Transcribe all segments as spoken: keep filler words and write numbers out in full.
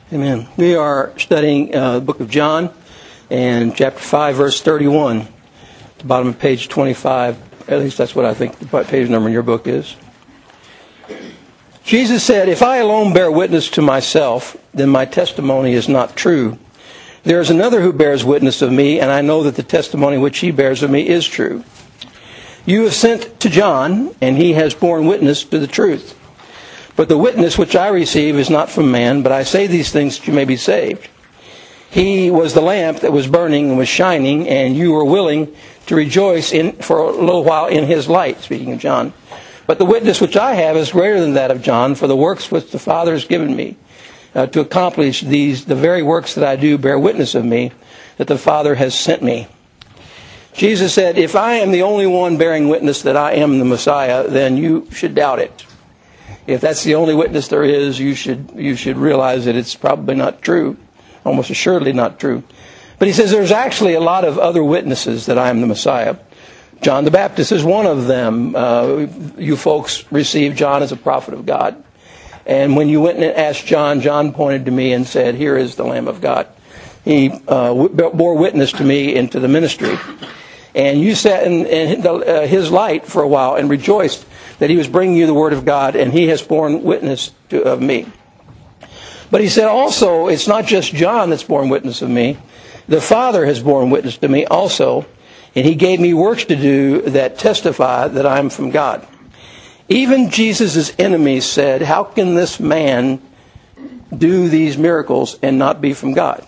Amen. We are studying uh, the book of John and chapter five, verse thirty-one. At the bottom of page twenty-five. At least that's what I think the page number in your book is. Jesus said, "If I alone bear witness to myself, then my testimony is not true. There is another who bears witness of me, and I know that the testimony which he bears of me is true. You have sent to John, and he has borne witness to the truth. But the witness which I receive is not from man, but I say these things that you may be saved. He was the lamp that was burning and was shining, and you were willing to rejoice in for a little while in his light," speaking of John. "But the witness which I have is greater than that of John, for the works which the Father has given me uh, to accomplish these, the very works that I do, bear witness of me, that the Father has sent me." Jesus said, "If I am the only one bearing witness that I am the Messiah, then you should doubt it. If that's the only witness there is, you should you should realize that it's probably not true, almost assuredly not true." But he says there's actually a lot of other witnesses that I am the Messiah. John the Baptist is one of them. Uh, you folks received John as a prophet of God. And when you went and asked John, John pointed to me and said, "Here is the Lamb of God." He uh, bore witness to me into the ministry. And you sat in, in the, uh, his light for a while and rejoiced that he was bringing you the Word of God, and he has borne witness to, of me. But he said also, it's not just John that's borne witness of me. The Father has borne witness to me also, and he gave me works to do that testify that I am from God. Even Jesus' enemies said, "How can this man do these miracles and not be from God?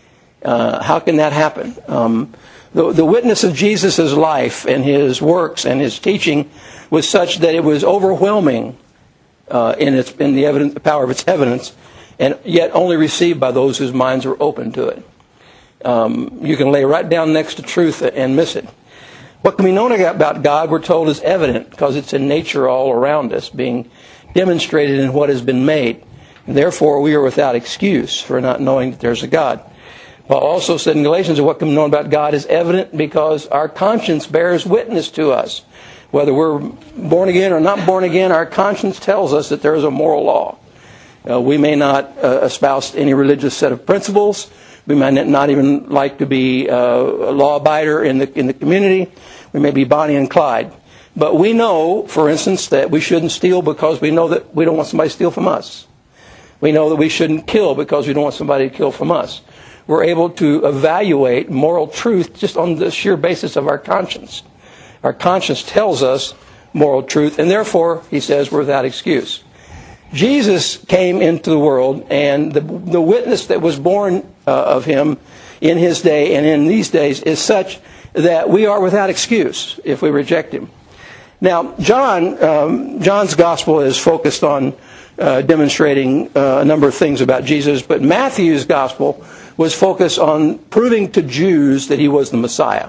Uh, how can that happen?" Um, the, the witness of Jesus' life and his works and his teaching was such that it was overwhelming uh, in its in the evidence, the power of its evidence, and yet only received by those whose minds are open to it. Um, you can lay right down next to truth and miss it. What can be known about God, we're told, is evident because it's in nature all around us, being demonstrated in what has been made. And therefore, we are without excuse for not knowing that there's a God. Paul also said in Galatians that what can be known about God is evident because our conscience bears witness to us. Whether we're born again or not born again, our conscience tells us that there is a moral law. Uh, we may not uh, espouse any religious set of principles. We might not even like to be uh, a law-abider in the in the community. We may be Bonnie and Clyde. But we know, for instance, that we shouldn't steal because we know that we don't want somebody to steal from us. We know that we shouldn't kill because we don't want somebody to kill from us. We're able to evaluate moral truth just on the sheer basis of our conscience. Our conscience tells us moral truth, and therefore, he says, we're without excuse. Jesus came into the world, and the, the witness that was born uh, of him in his day and in these days is such that we are without excuse if we reject him. Now, John, um, John's gospel is focused on uh, demonstrating uh, a number of things about Jesus, but Matthew's gospel was focused on proving to Jews that he was the Messiah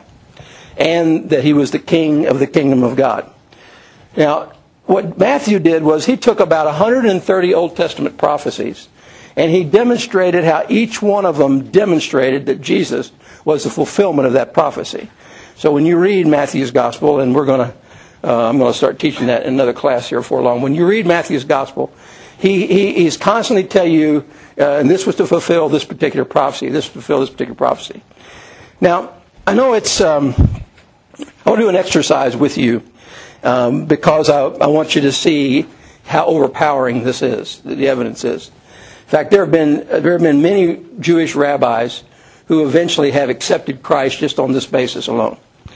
and that he was the king of the kingdom of God. Now, what Matthew did was he took about one hundred thirty Old Testament prophecies and he demonstrated how each one of them demonstrated that Jesus was the fulfillment of that prophecy. So when you read Matthew's gospel, and we're going to, uh, I'm going to start teaching that in another class here before long. When you read Matthew's gospel, he, he he's constantly tell you, uh, and this was to fulfill this particular prophecy, this to fulfill this particular prophecy. Now, I know it's, um, I want to do an exercise with you. Um, because I, I want you to see how overpowering this is, the evidence is. In fact, there have been there have been many Jewish rabbis who eventually have accepted Christ just on this basis alone.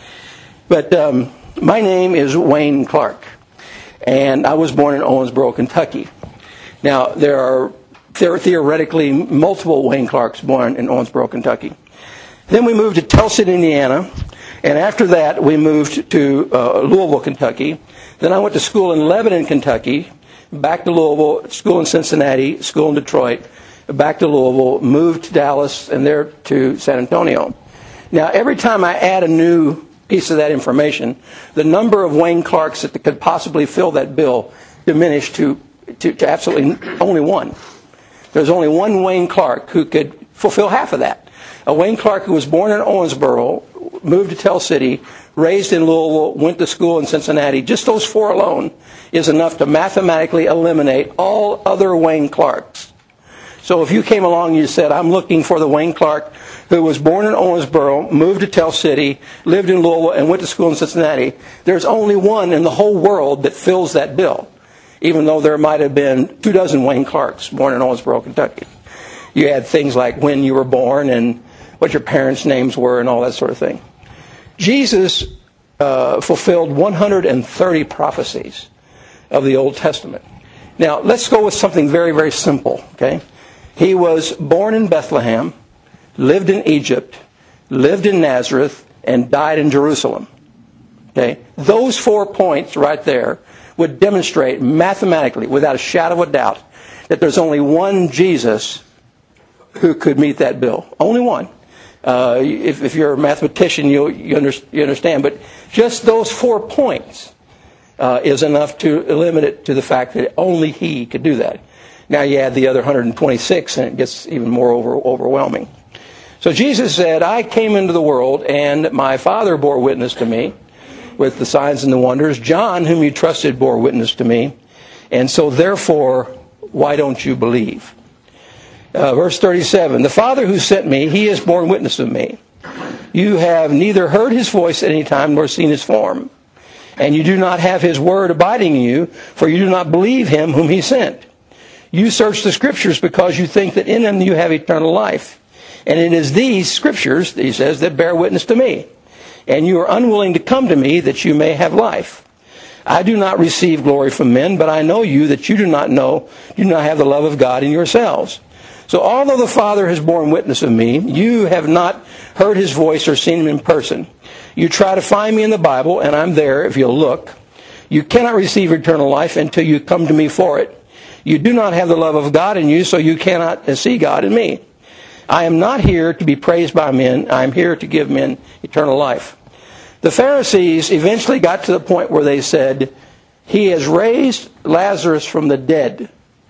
But um, my name is Wayne Clark, and I was born in Owensboro, Kentucky. Now, there are there are theoretically multiple Wayne Clarks born in Owensboro, Kentucky. Then we moved to Tulsa, Indiana. And after that, we moved to uh, Louisville, Kentucky. Then I went to school in Lebanon, Kentucky, back to Louisville, school in Cincinnati, school in Detroit, back to Louisville, moved to Dallas, and there to San Antonio. Now, every time I add a new piece of that information, the number of Wayne Clarks that could possibly fill that bill diminished to, to, to absolutely only one. There's only one Wayne Clark who could fulfill half of that. A Wayne Clark who was born in Owensboro, moved to Tell City, raised in Louisville, went to school in Cincinnati. Just those four alone is enough to mathematically eliminate all other Wayne Clarks. So if you came along and you said, I'm looking for the Wayne Clark who was born in Owensboro, moved to Tell City, lived in Louisville, and went to school in Cincinnati, there's only one in the whole world that fills that bill, even though there might have been two dozen Wayne Clarks born in Owensboro, Kentucky. You had things like when you were born and what your parents' names were and all that sort of thing. Jesus uh, fulfilled one hundred thirty prophecies of the Old Testament. Now, let's go with something very, very simple, okay? He was born in Bethlehem, lived in Egypt, lived in Nazareth, and died in Jerusalem. Okay? Those four points right there would demonstrate mathematically, without a shadow of a doubt, that there's only one Jesus who could meet that bill. Only one. Uh, if, if you're a mathematician, you, you, under, you understand. But just those four points uh, is enough to limit it to the fact that only he could do that. Now you add the other one hundred twenty-six, and it gets even more over, overwhelming. So Jesus said, I came into the world, and my Father bore witness to me with the signs and the wonders. John, whom you trusted, bore witness to me. And so therefore, why don't you believe? Uh, verse thirty-seven, the Father who sent me, he has borne witness of me. You have neither heard his voice at any time nor seen his form. And you do not have his word abiding in you, for you do not believe him whom he sent. You search the Scriptures because you think that in them you have eternal life. And it is these Scriptures, he says, that bear witness to me. And you are unwilling to come to me that you may have life. I do not receive glory from men, but I know you that you do not know, you do not have the love of God in yourselves. So although the Father has borne witness of me, you have not heard his voice or seen him in person. You try to find me in the Bible, and I'm there if you'll look. You cannot receive eternal life until you come to me for it. You do not have the love of God in you, so you cannot see God in me. I am not here to be praised by men. I am here to give men eternal life. The Pharisees eventually got to the point where they said, he has raised Lazarus from the dead.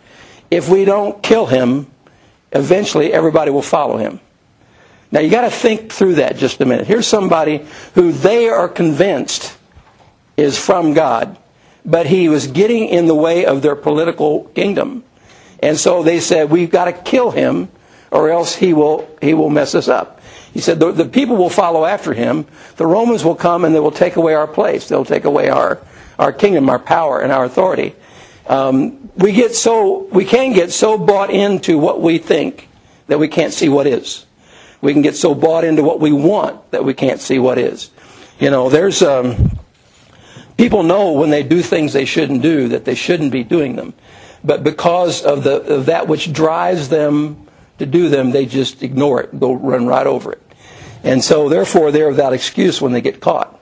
If we don't kill him, eventually everybody will follow him. Now you got to think through that just a minute. Here's somebody who they are convinced is from God, but he was getting in the way of their political kingdom. And so they said, we've got to kill him or else he will he will mess us up. He said, the, the people will follow after him. The Romans will come and they will take away our place. They'll take away our, our kingdom, our power, and our authority. Um, we get so we can get so bought into what we think that we can't see what is. We can get so bought into what we want that we can't see what is. You know, there's... Um, People know when they do things they shouldn't do that they shouldn't be doing them. But because of, the, of that which drives them to do them, they just ignore it, go run right over it. And so therefore they're without excuse when they get caught.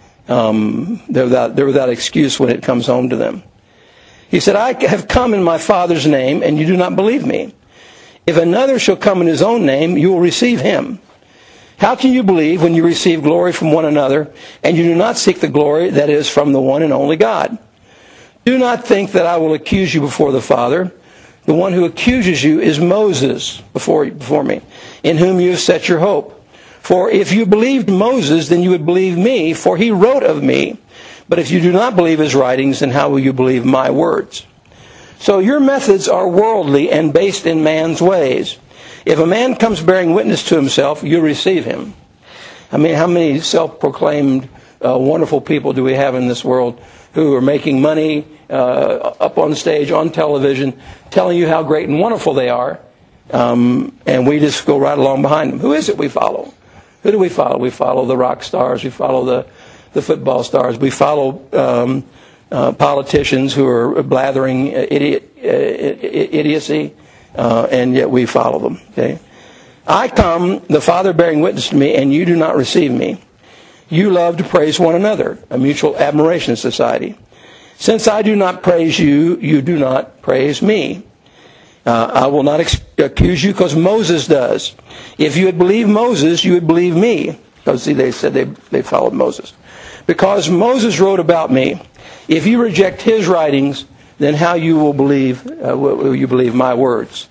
Um, they're, without, they're without excuse when it comes home to them. He said, I have come in my Father's name, and you do not believe me. If another shall come in his own name, you will receive him. How can you believe when you receive glory from one another, and you do not seek the glory that is from the one and only God? Do not think that I will accuse you before the Father. The one who accuses you is Moses before, before me, in whom you have set your hope. For if you believed Moses, then you would believe me, for he wrote of me. But if you do not believe his writings, then how will you believe my words? So your methods are worldly and based in man's ways. If a man comes bearing witness to himself, you receive him. I mean, how many self-proclaimed uh, wonderful people do we have in this world who are making money uh, up on stage, on television, telling you how great and wonderful they are, um, and we just go right along behind them? Who is it we follow? Who do we follow? We follow the rock stars. We follow the, the football stars. We follow um, uh, politicians who are blathering idiot, uh, idiocy. Uh, and yet we follow them. Okay, I come, the Father bearing witness to me, and you do not receive me. You love to praise one another, a mutual admiration society. Since I do not praise you, you do not praise me. Uh, I will not ex- accuse you because Moses does. If you had believed Moses, you would believe me. Because see, they said they they followed Moses. Because Moses wrote about me. If you reject his writings, then how you will believe, uh, will you believe my words?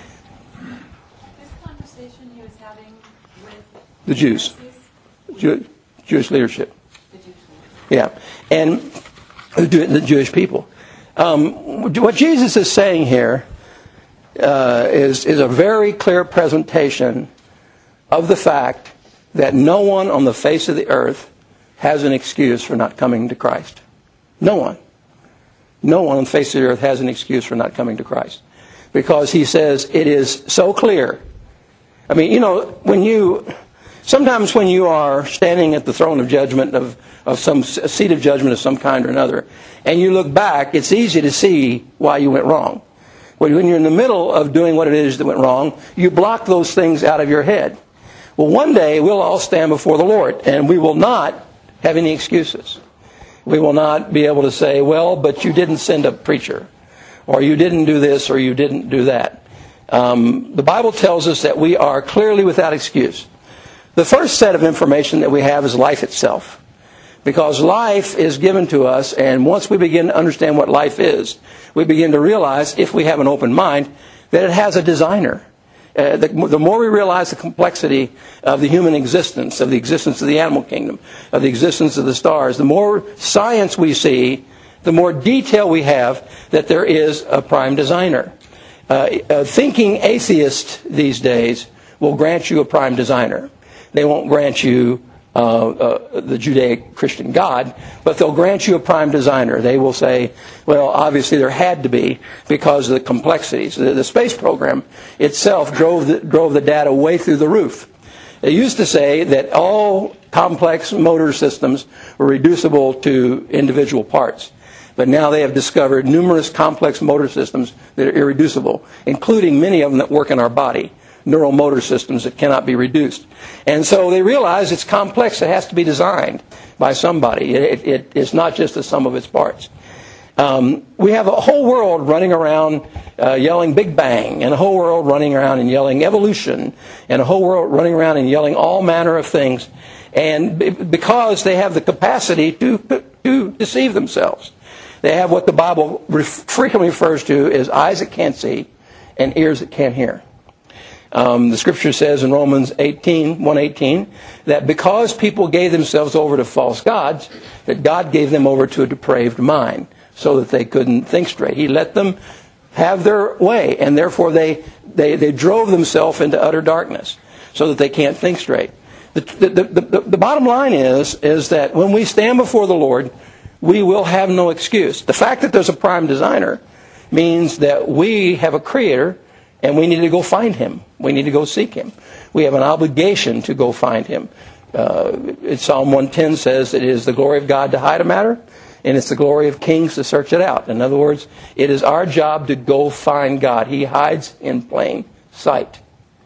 This conversation he was having with the Jews, Jew, Jewish leadership. The Jewish leadership. Yeah, and the Jewish people. Um, what Jesus is saying here, uh, is, is a very clear presentation of the fact that no one on the face of the earth has an excuse for not coming to Christ. No one. No one on the face of the earth has an excuse for not coming to Christ. Because he says it is so clear. I mean, you know, when you... Sometimes when you are standing at the throne of judgment, of, of some a seat of judgment of some kind or another, and you look back, it's easy to see why you went wrong. When you're in the middle of doing what it is that went wrong, you block those things out of your head. Well, one day we'll all stand before the Lord, and we will not have any excuses. We will not be able to say, well, but you didn't send a preacher, or you didn't do this, or you didn't do that. Um, the Bible tells us that we are clearly without excuse. The first set of information that we have is life itself. Because life is given to us, and once we begin to understand what life is, we begin to realize, if we have an open mind, that it has a designer. Uh, the, the more we realize the complexity of the human existence, of the existence of the animal kingdom, of the existence of the stars, the more science we see, the more detail we have that there is a prime designer. Uh, uh, thinking atheists these days will grant you a prime designer. They won't grant you uh, uh, the Judeo-Christian God, but they'll grant you a prime designer. They will say, well, obviously there had to be because of the complexities. The, the space program itself drove the, drove the data way through the roof. They used to say that all complex motor systems were reducible to individual parts. But now they have discovered numerous complex motor systems that are irreducible, including many of them that work in our body. Neuromotor systems that cannot be reduced. And so they realize it's complex. It has to be designed by somebody. It, it, it's not just the sum of its parts. Um, we have a whole world running around uh, yelling Big Bang, and a whole world running around and yelling evolution, and a whole world running around and yelling all manner of things. And b- because they have the capacity to, to deceive themselves. They have what the Bible ref- frequently refers to as eyes that can't see and ears that can't hear. Um, the scripture says in Romans eighteen, one eighteen, that because people gave themselves over to false gods, that God gave them over to a depraved mind so that they couldn't think straight. He let them have their way, and therefore they, they, they drove themselves into utter darkness so that they can't think straight. The, the, the, the, the bottom line is, is that when we stand before the Lord, we will have no excuse. The fact that there's a prime designer means that we have a creator, and we need to go find him. We need to go seek him. We have an obligation to go find him. Uh, Psalm one ten says it is the glory of God to hide a matter, and it's the glory of kings to search it out. In other words, it is our job to go find God. He hides in plain sight.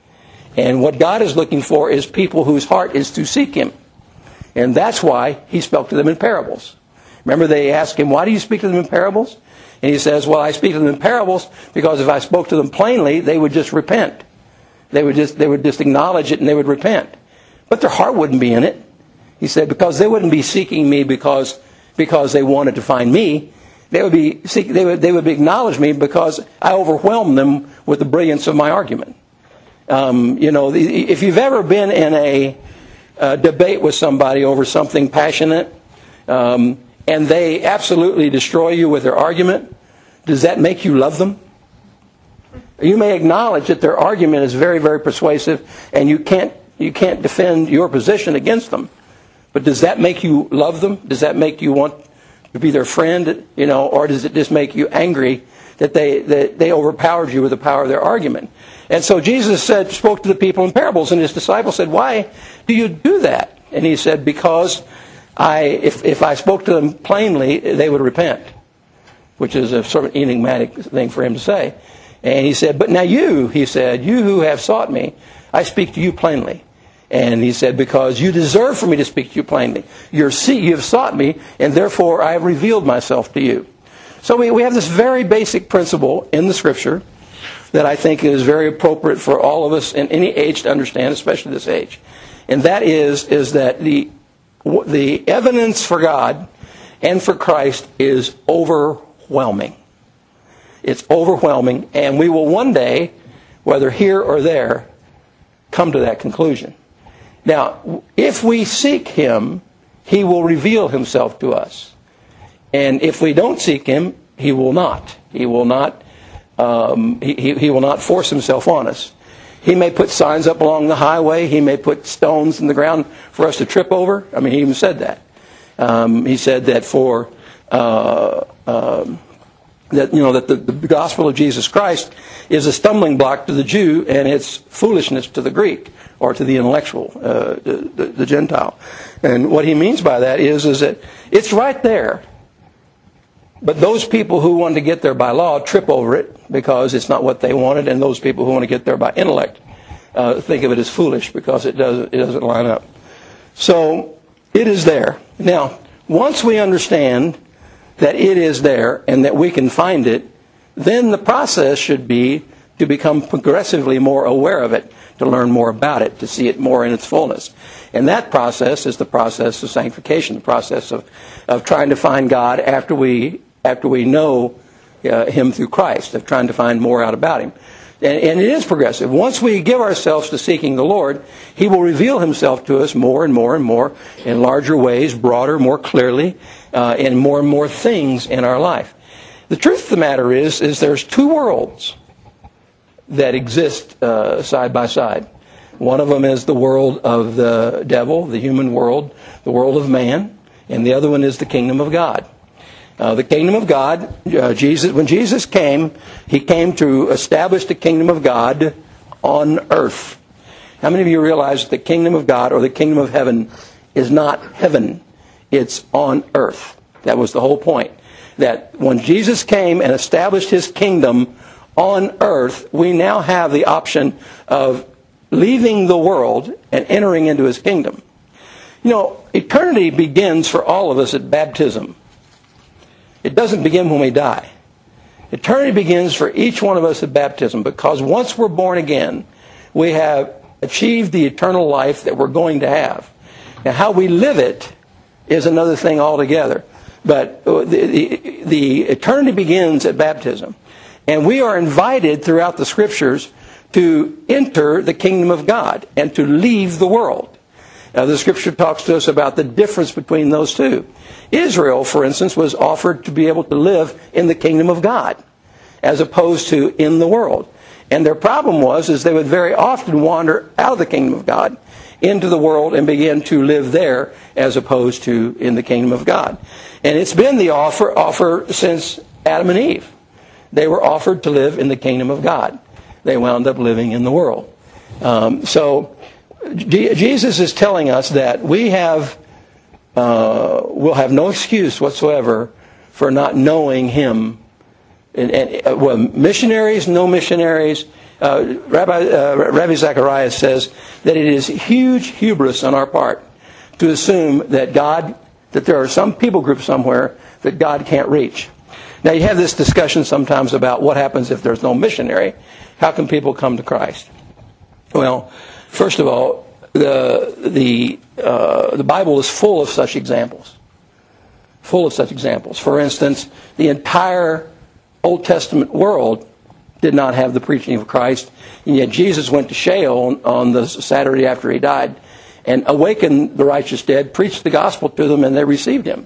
And what God is looking for is people whose heart is to seek him. And that's why he spoke to them in parables. Remember, they asked him, why do you speak to them in parables? And he says, well, I speak to them in parables because if I spoke to them plainly, they would just repent. They would just they would just acknowledge it and they would repent. But their heart wouldn't be in it. He said, because they wouldn't be seeking me because because they wanted to find me. They would be seek, they would they would acknowledge me because I overwhelmed them with the brilliance of my argument. Um, you know, if you've ever been in a, a debate with somebody over something passionate, um, and they absolutely destroy you with their argument, does that make you love them? You may acknowledge that their argument is very, very persuasive, and you can't you can't defend your position against them. But does that make you love them? Does that make you want to be their friend? You know, or does it just make you angry that they that they overpowered you with the power of their argument? And so Jesus said, spoke to the people in parables, and his disciples said, "Why do you do that?" And he said, "Because I, if if I spoke to them plainly, they would repent," which is a sort of enigmatic thing for him to say. And he said, "But now you," he said, "you who have sought me, I speak to you plainly." And he said, "Because you deserve for me to speak to you plainly. You're see, you have sought me, and therefore I have revealed myself to you." So we, we have this very basic principle in the Scripture that I think is very appropriate for all of us in any age to understand, especially this age. And that is, is that the the evidence for God and for Christ is overwhelming. It's overwhelming, and we will one day, whether here or there, come to that conclusion. Now, if we seek him, he will reveal himself to us. And if we don't seek him, he will not. He will not Um, he, he, he will not force himself on us. He may put signs up along the highway. He may put stones in the ground for us to trip over. I mean, he even said that. Um, he said that for uh, um, that you know that the, the gospel of Jesus Christ is a stumbling block to the Jew and it's foolishness to the Greek or to the intellectual, uh, the, the, the Gentile. And what he means by that is is that it's right there. But those people who want to get there by law trip over it because it's not what they wanted, and those people who want to get there by intellect uh, think of it as foolish because it doesn't it doesn't line up. So it is there. Now, once we understand that it is there and that we can find it, then the process should be to become progressively more aware of it, to learn more about it, to see it more in its fullness. And that process is the process of sanctification, the process of, of trying to find God after we after we know uh, Him through Christ, of trying to find more out about Him. And, and it is progressive. Once we give ourselves to seeking the Lord, He will reveal Himself to us more and more and more in larger ways, broader, more clearly, uh, in more and more things in our life. The truth of the matter is, is there's two worlds that exist uh, side by side. One of them is the world of the devil, the human world, the world of man, and the other one is the kingdom of God. Uh, the kingdom of God, uh, Jesus, when Jesus came, He came to establish the kingdom of God on earth. How many of you realize that the kingdom of God or the kingdom of heaven is not heaven, it's on earth? That was the whole point. That when Jesus came and established His kingdom on earth, we now have the option of leaving the world and entering into His kingdom. You know, eternity begins for all of us at baptism. It doesn't begin when we die. Eternity begins for each one of us at baptism, because once we're born again, we have achieved the eternal life that we're going to have. Now, how we live it is another thing altogether. But the, the, the eternity begins at baptism. And we are invited throughout the Scriptures to enter the kingdom of God and to leave the world. Now, the Scripture talks to us about the difference between those two. Israel, for instance, was offered to be able to live in the kingdom of God as opposed to in the world. And their problem was is they would very often wander out of the kingdom of God into the world and begin to live there as opposed to in the kingdom of God. And it's been the offer, offer since Adam and Eve. They were offered to live in the kingdom of God. They wound up living in the world. Um, so G- Jesus is telling us that we have, uh, will have no excuse whatsoever for not knowing Him. And, and uh, well, missionaries, no missionaries. Uh, Rabbi uh, Rabbi Zacharias says that it is huge hubris on our part to assume that God, that there are some people groups somewhere that God can't reach. Now, you have this discussion sometimes about what happens if there's no missionary. How can people come to Christ? Well, first of all, the the uh, the Bible is full of such examples. Full of such examples. For instance, the entire Old Testament world did not have the preaching of Christ, and yet Jesus went to Sheol on, on the Saturday after He died and awakened the righteous dead, preached the gospel to them, and they received Him.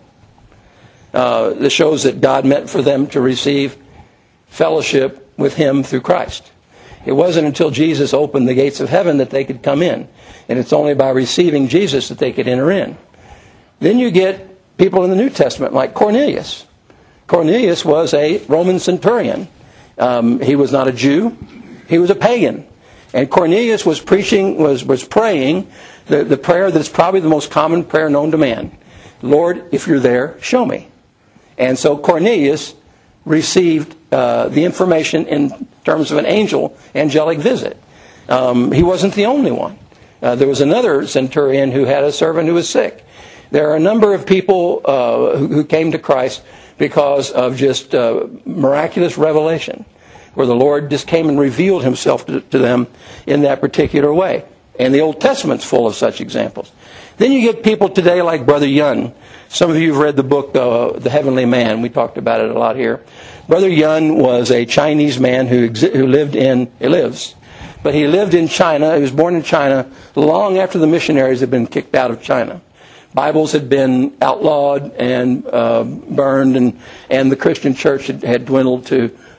Uh, this shows that God meant for them to receive fellowship with Him through Christ. It wasn't until Jesus opened the gates of heaven that they could come in. And it's only by receiving Jesus that they could enter in. Then you get people in the New Testament like Cornelius. Cornelius was a Roman centurion. Um, he was not a Jew. He was a pagan. And Cornelius was preaching, was, was praying the, the prayer that's probably the most common prayer known to man. Lord, if you're there, show me. And so Cornelius received uh, the information in terms of an angel, angelic visit. Um, he wasn't the only one. Uh, there was another centurion who had a servant who was sick. There are a number of people uh, who, who came to Christ because of just uh, miraculous revelation, where the Lord just came and revealed Himself to, to them in that particular way. And the Old Testament's full of such examples. Then you get people today like Brother Yun. Some of you have read the book, uh, The Heavenly Man. We talked about it a lot here. Brother Yun was a Chinese man who exi- who lived in, he lives, but he lived in China. He was born in China long after the missionaries had been kicked out of China. Bibles had been outlawed and uh, burned, and, and the Christian church had, had dwindled to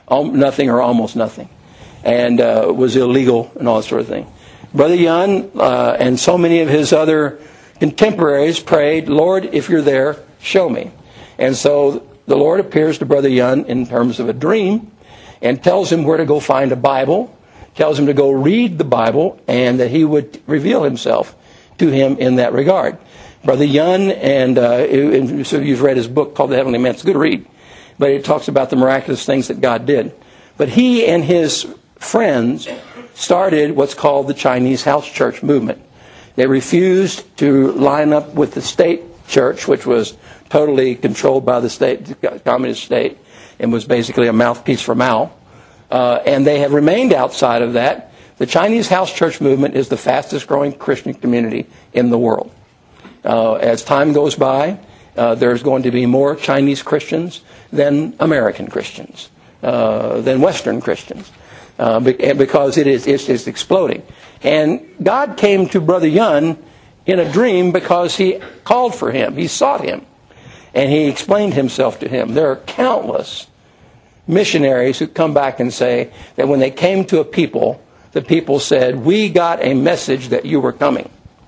um, nothing or almost nothing, and uh, was illegal and all that sort of thing. Brother Yun uh, and so many of his other contemporaries prayed, Lord, if you're there, show me. And so the Lord appears to Brother Yun in terms of a dream and tells him where to go find a Bible, tells him to go read the Bible, and that he would reveal himself to him in that regard. Brother Yun, and, uh, and so you've read his book called The Heavenly Man. It's a good read, but it talks about the miraculous things that God did. But he and his friends started what's called the Chinese House Church movement. They refused to line up with the state church, which was totally controlled by the state, the communist state, and was basically a mouthpiece for Mao. Uh, and they have remained outside of that. The Chinese House Church movement is the fastest growing Christian community in the world. Uh, as time goes by, uh, there's going to be more Chinese Christians than American Christians, uh, than Western Christians, uh, because it is it's, it's exploding. And God came to Brother Yun in a dream because he called for him. He sought him. And he explained himself to him. There are countless missionaries who come back and say that when they came to a people, the people said, we got a message that you were coming.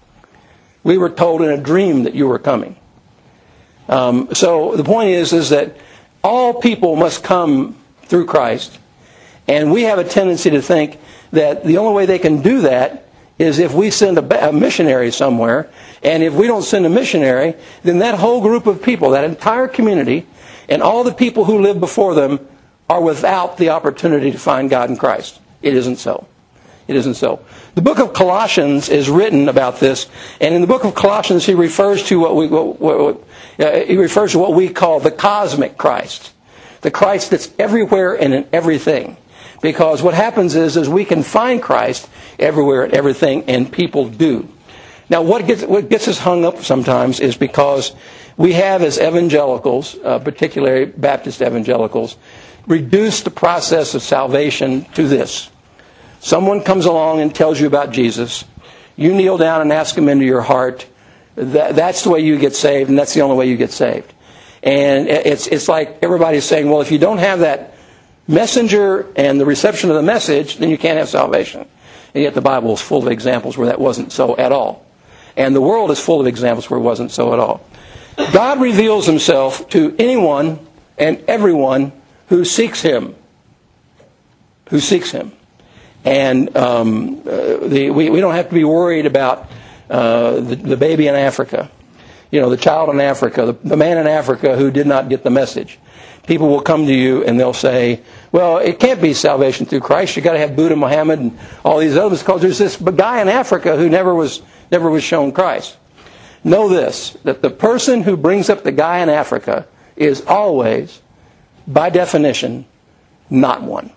We were told in a dream that you were coming. Um, so the point is, is that all people must come through Christ. And we have a tendency to think that the only way they can do that is if we send a, a missionary somewhere. And if we don't send a missionary, then that whole group of people, that entire community, and all the people who live before them are without the opportunity to find God in Christ. It isn't so. It isn't so. The book of Colossians is written about this, and in the book of Colossians, he refers to what we what, what, uh, he refers to what we call the cosmic Christ, the Christ that's everywhere and in everything. Because what happens is, is we can find Christ everywhere and everything, and people do. Now, what gets what gets us hung up sometimes is because we have, as evangelicals, uh, particularly Baptist evangelicals, reduced the process of salvation to this. Someone comes along and tells you about Jesus. You kneel down and ask him into your heart. That, that's the way you get saved, and that's the only way you get saved. And it's it's like everybody's saying, well, if you don't have that messenger and the reception of the message, then you can't have salvation. And yet the Bible is full of examples where that wasn't so at all. And the world is full of examples where it wasn't so at all. God reveals himself to anyone and everyone who seeks him. Who seeks him. And um, uh, the, we, we don't have to be worried about uh, the, the baby in Africa. You know, the child in Africa, the, the man in Africa who did not get the message. People will come to you and they'll say, well, it can't be salvation through Christ. You've got to have Buddha, Muhammad, and all these others, because there's this guy in Africa who never was never was shown Christ. Know this, that the person who brings up the guy in Africa is always, by definition, not one.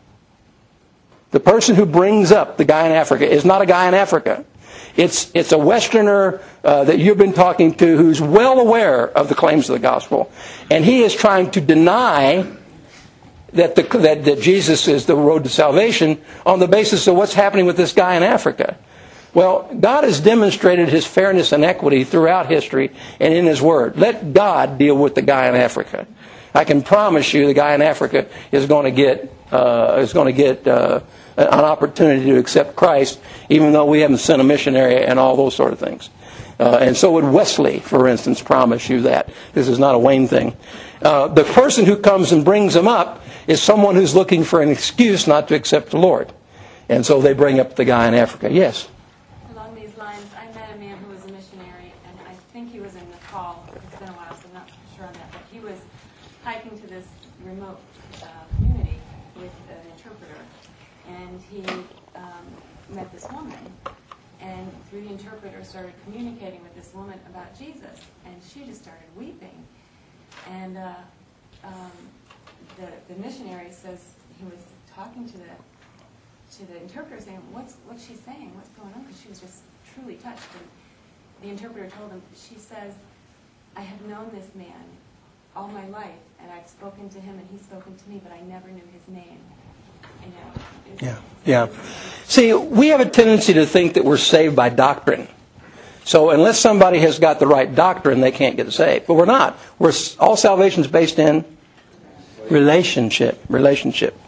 The person who brings up the guy in Africa is not a guy in Africa. It's it's a Westerner uh, that you've been talking to who's well aware of the claims of the gospel, and he is trying to deny that the that, that Jesus is the road to salvation on the basis of what's happening with this guy in Africa. Well, God has demonstrated his fairness and equity throughout history and in his word. Let God deal with the guy in Africa. I can promise you the guy in Africa is going to get uh, is going to get uh, an opportunity to accept Christ, even though we haven't sent a missionary and all those sort of things. Uh, and so would Wesley, for instance, promise you that. This is not a Wayne thing. Uh, the person who comes and brings him up is someone who's looking for an excuse not to accept the Lord. And so they bring up the guy in Africa. Yes? Along these lines, I met a man who was a missionary, and I think he was in Nepal. It's been a while, so I'm not sure on that. But he was hiking to this remote uh, community with an interpreter. And he um, met this woman, and through the interpreter started communicating with this woman about Jesus, and she just started weeping. And uh, um, the the missionary says he was talking to the to the interpreter, saying, "What's what's she saying? What's going on?" Because she was just truly touched. And the interpreter told him, she says, "I have known this man all my life, and I've spoken to him, and he's spoken to me, but I never knew his name." You know, yeah, yeah. See, we have a tendency to think that we're saved by doctrine. So unless somebody has got the right doctrine, they can't get saved. But we're not. We're all salvation is based in relationship. Relationship.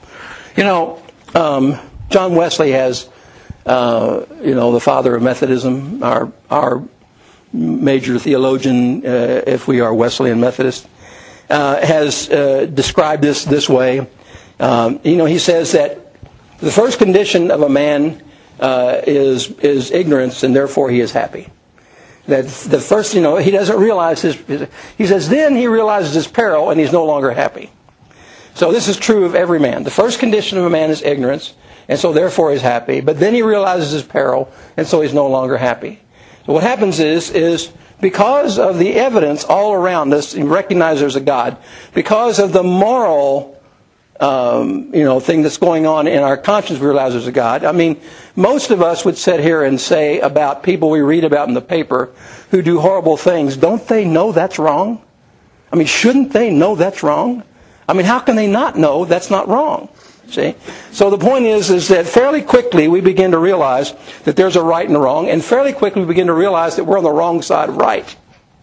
You know, um, John Wesley has, uh, you know, the father of Methodism, our our major theologian, uh, if we are Wesleyan Methodist, uh, has uh, described this this way. Um, you know, he says that the first condition of a man uh, is is ignorance, and therefore he is happy. That the first, you know, he doesn't realize his, his. He says then he realizes his peril, and he's no longer happy. So this is true of every man. The first condition of a man is ignorance, and so therefore he's happy. But then he realizes his peril, and so he's no longer happy. So what happens is, is because of the evidence all around us, you recognize there's a God, because of the moral um, you know, thing that's going on in our conscience, we realize there's a God. I mean, most of us would sit here and say about people we read about in the paper who do horrible things, don't they know that's wrong? I mean, shouldn't they know that's wrong? I mean, how can they not know that's not wrong? See? So the point is, is that fairly quickly we begin to realize that there's a right and a wrong, and fairly quickly we begin to realize that we're on the wrong side of right.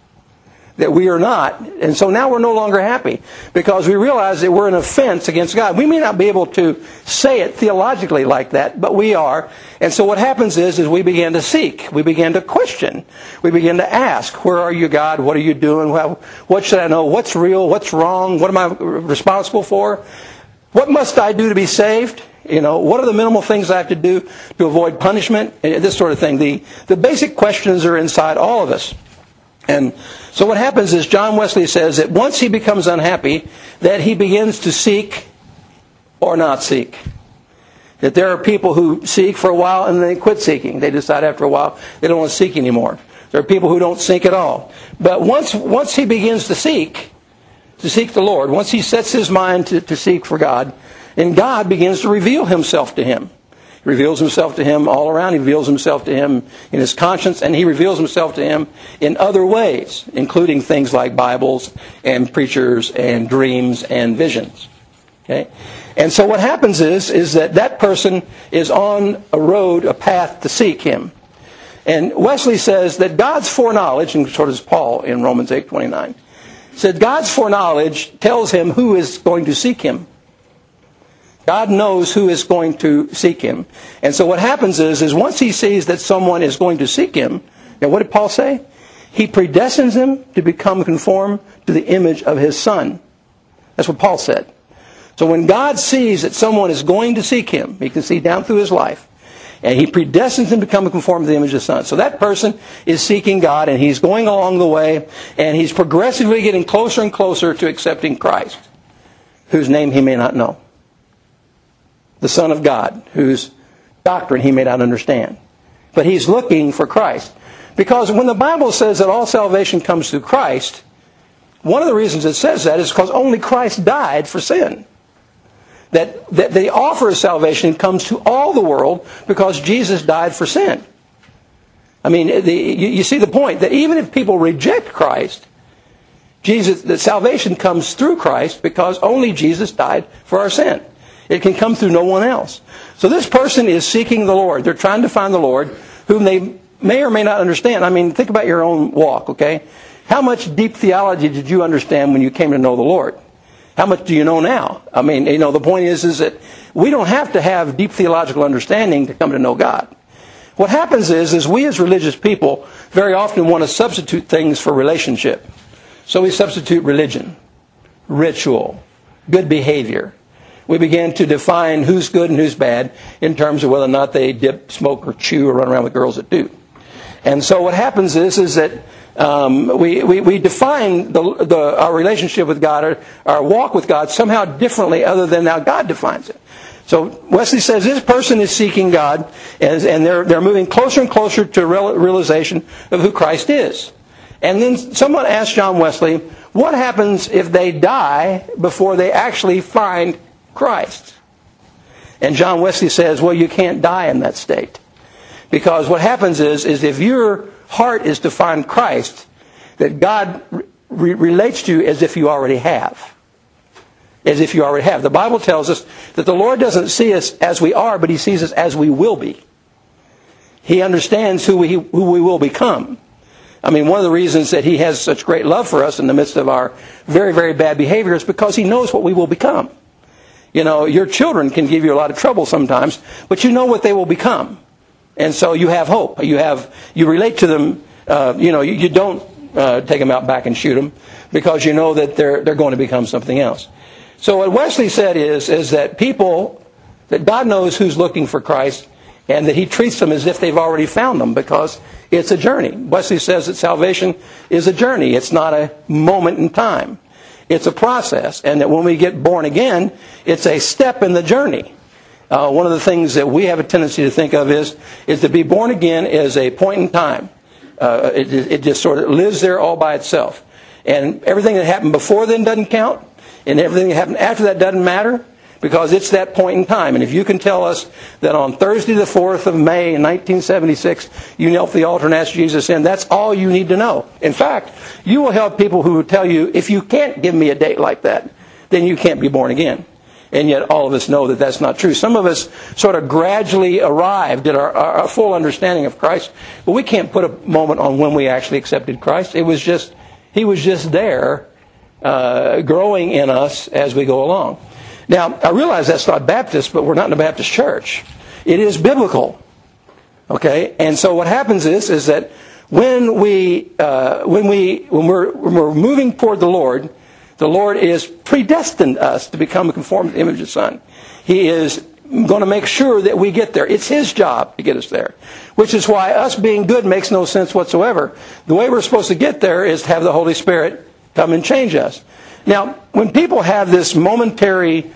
That we are not. And so now we're no longer happy because we realize that we're an offense against God. We may not be able to say it theologically like that, but we are. And so what happens is, is we begin to seek. We begin to question. We begin to ask, where are you, God? What are you doing? What should I know? What's real? What's wrong? What am I responsible for? What must I do to be saved? You know, what are the minimal things I have to do to avoid punishment? This sort of thing. The, the basic questions are inside all of us. And so what happens is John Wesley says that once he becomes unhappy, that he begins to seek or not seek. That there are people who seek for a while and they quit seeking. They decide after a while they don't want to seek anymore. There are people who don't seek at all. But once once he begins to seek, to seek the Lord, once he sets his mind to, to seek for God, and God begins to reveal himself to him. He reveals himself to him all around. He reveals himself to him in his conscience, and he reveals himself to him in other ways, including things like Bibles and preachers and dreams and visions. Okay? And so what happens is, is that that person is on a road, a path to seek him. And Wesley says that God's foreknowledge, and so does Paul in Romans eight twenty-nine, said God's foreknowledge tells him who is going to seek him. God knows who is going to seek him. And so what happens is, is once he sees that someone is going to seek him, now what did Paul say? He predestines him to become conformed to the image of his Son. That's what Paul said. So when God sees that someone is going to seek him, he can see down through his life, and he predestines him to become conformed to the image of the Son. So that person is seeking God, and he's going along the way, and he's progressively getting closer and closer to accepting Christ, whose name he may not know. The Son of God, whose doctrine he may not understand. But he's looking for Christ. Because when the Bible says that all salvation comes through Christ, one of the reasons it says that is because only Christ died for sin. That, that the offer of salvation comes to all the world because Jesus died for sin. I mean, the, you, you see the point, that even if people reject Christ, Jesus, the salvation comes through Christ because only Jesus died for our sin. It can come through no one else. So this person is seeking the Lord. They're trying to find the Lord, whom they may or may not understand. I mean, think about your own walk, okay? How much deep theology did you understand when you came to know the Lord? How much do you know now? I mean, you know, the point is, is that we don't have to have deep theological understanding to come to know God. What happens is, is we as religious people very often want to substitute things for relationship. So we substitute religion, ritual, good behavior. We begin to define who's good and who's bad in terms of whether or not they dip, smoke, or chew, or run around with girls that do. And so what happens is, is that um, we, we, we define the, the, our relationship with God, or our walk with God, somehow differently other than how God defines it. So Wesley says this person is seeking God, and, and they're, they're moving closer and closer to real, realization of who Christ is. And then someone asked John Wesley, what happens if they die before they actually find Christ? And John Wesley says, well, you can't die in that state. Because what happens is, is if your heart is to find Christ, that God re- relates to you as if you already have. As if you already have. The Bible tells us that the Lord doesn't see us as we are, but He sees us as we will be. He understands who we, who we will become. I mean, one of the reasons that He has such great love for us in the midst of our very, very bad behavior is because He knows what we will become. You know, your children can give you a lot of trouble sometimes, but you know what they will become. And so you have hope. You have, you relate to them, uh, you know, you, you don't uh, take them out back and shoot them because you know that they're, they're going to become something else. So what Wesley said is, is that people, that God knows who's looking for Christ, and that He treats them as if they've already found them, because it's a journey. Wesley says that salvation is a journey. It's not a moment in time. It's a process. And that when we get born again, it's a step in the journey. Uh, one of the things that we have a tendency to think of is, is to be born again is a point in time. Uh, it, it just sort of lives there all by itself. And everything that happened before then doesn't count. And everything that happened after that doesn't matter. Because it's that point in time. And if you can tell us that on Thursday the fourth of May in nineteen seventy-six, you knelt at the altar and asked Jesus in, that's all you need to know. In fact, you will help people who will tell you, if you can't give me a date like that, then you can't be born again. And yet all of us know that that's not true. Some of us sort of gradually arrived at our, our full understanding of Christ, but we can't put a moment on when we actually accepted Christ. It was just, He was just there, uh, growing in us as we go along. Now, I realize that's not Baptist, but we're not in a Baptist church. It is biblical. Okay? And so what happens is, is that when we, uh, when we, when we're, when we're moving toward the Lord, the Lord is predestined us to become conformed to the image of the Son. He is going to make sure that we get there. It's His job to get us there. Which is why us being good makes no sense whatsoever. The way we're supposed to get there is to have the Holy Spirit come and change us. Now, when people have this momentary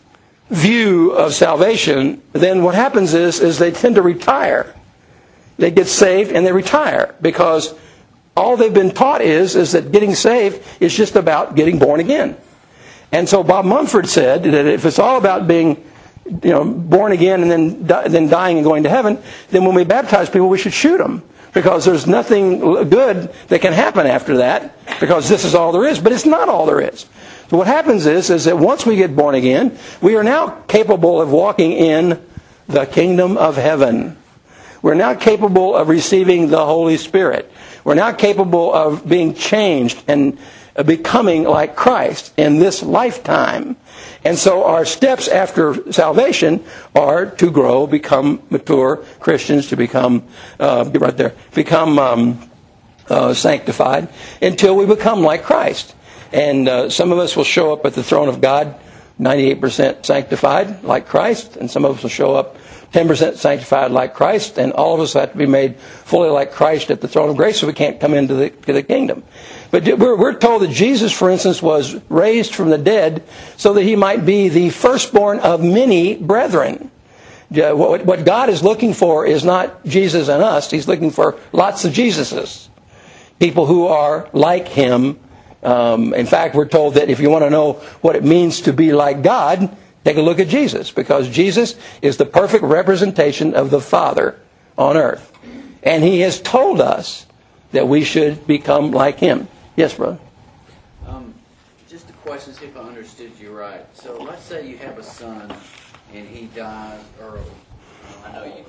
view of salvation, then what happens is, is they tend to retire. They get saved and they retire because all they've been taught is, is that getting saved is just about getting born again. And so Bob Mumford said that if it's all about being, you know, born again and then then dying and going to heaven, then when we baptize people, we should shoot them. Because there's nothing good that can happen after that, because this is all there is. But it's not all there is. So what happens is, is that once we get born again, we are now capable of walking in the kingdom of heaven. We're now capable of receiving the Holy Spirit. We're now capable of being changed and becoming like Christ in this lifetime. And so our steps after salvation are to grow, become mature Christians, to become, uh, right there, become um, uh, sanctified until we become like Christ. And uh, some of us will show up at the throne of God ninety-eight percent sanctified like Christ, and some of us will show up ten percent sanctified like Christ, and all of us have to be made fully like Christ at the throne of grace so we can't come into the, to the kingdom. But we're, we're told that Jesus, for instance, was raised from the dead so that He might be the firstborn of many brethren. What, what God is looking for is not Jesus and us. He's looking for lots of Jesuses. People who are like Him. Um, in fact, we're told that if you want to know what it means to be like God, take a look at Jesus, because Jesus is the perfect representation of the Father on earth. And He has told us that we should become like Him. Yes, brother? Um, just a question, see if I understood you right. So let's say you have a son and he dies early. Um, I know you.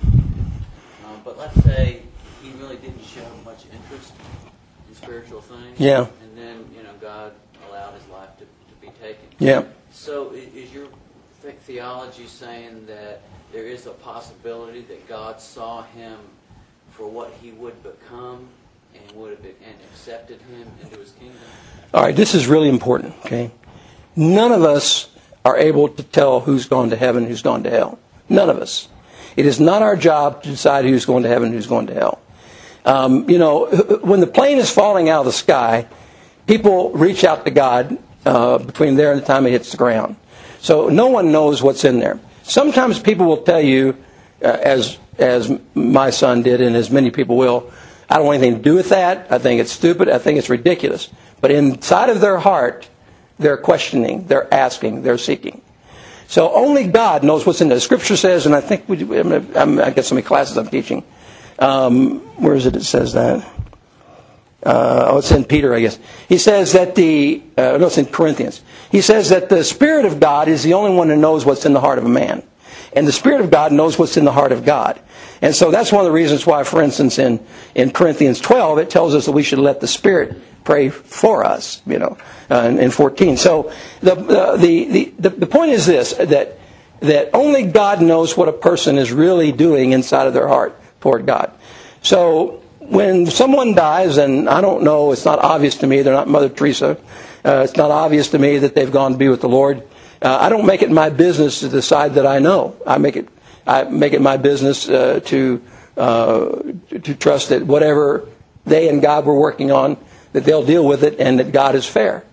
Um, but let's say he really didn't show much interest in spiritual things. Yeah. And then, you know, God allowed his life to, to be taken. Yeah. So is your theology saying that there is a possibility that God saw him for what he would become and would have been, and accepted him into His kingdom? All right, this is really important, okay? None of us are able to tell who's gone to heaven, who's gone to hell. None of us. It is not our job to decide who's going to heaven, who's going to hell. Um, you know, when the plane is falling out of the sky, people reach out to God uh, between there and the time it hits the ground. So no one knows what's in there. Sometimes people will tell you, uh, as as my son did, and as many people will, I don't want anything to do with that. I think it's stupid. I think it's ridiculous. But inside of their heart, they're questioning, they're asking, they're seeking. So only God knows what's in there. The Scripture says, and I think we, I'm, I got so many classes I'm teaching. Um, where is it? It says that. Uh, oh, it's in Peter, I guess. He says that the, uh, no, it's in Corinthians. He says that the Spirit of God is the only one who knows what's in the heart of a man. And the Spirit of God knows what's in the heart of God. And so that's one of the reasons why, for instance, in, in Corinthians twelve, it tells us that we should let the Spirit pray for us, you know, uh, in, in fourteen. So the, uh, the, the, the point is this, that, that only God knows what a person is really doing inside of their heart toward God. So when someone dies, and I don't know, it's not obvious to me, they're not Mother Teresa, uh, it's not obvious to me that they've gone to be with the Lord, uh, I don't make it my business to decide that I know. I make it, I make it my business uh, to, uh, to trust that whatever they and God were working on, that they'll deal with it and that God is fair.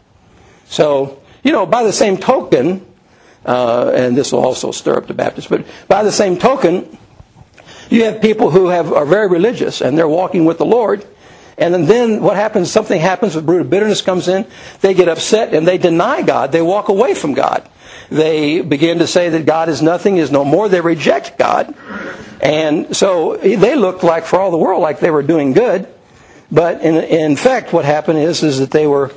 So, you know, by the same token, uh, and this will also stir up the Baptists, but by the same token, you have people who have are very religious and they're walking with the Lord, and then, then what happens, something happens, a root of bitterness comes in, they get upset and they deny God, they walk away from God. They begin to say that God is nothing, is no more, they reject God. And so they looked like, for all the world, like they were doing good. But in, in fact, what happened is, is that they were,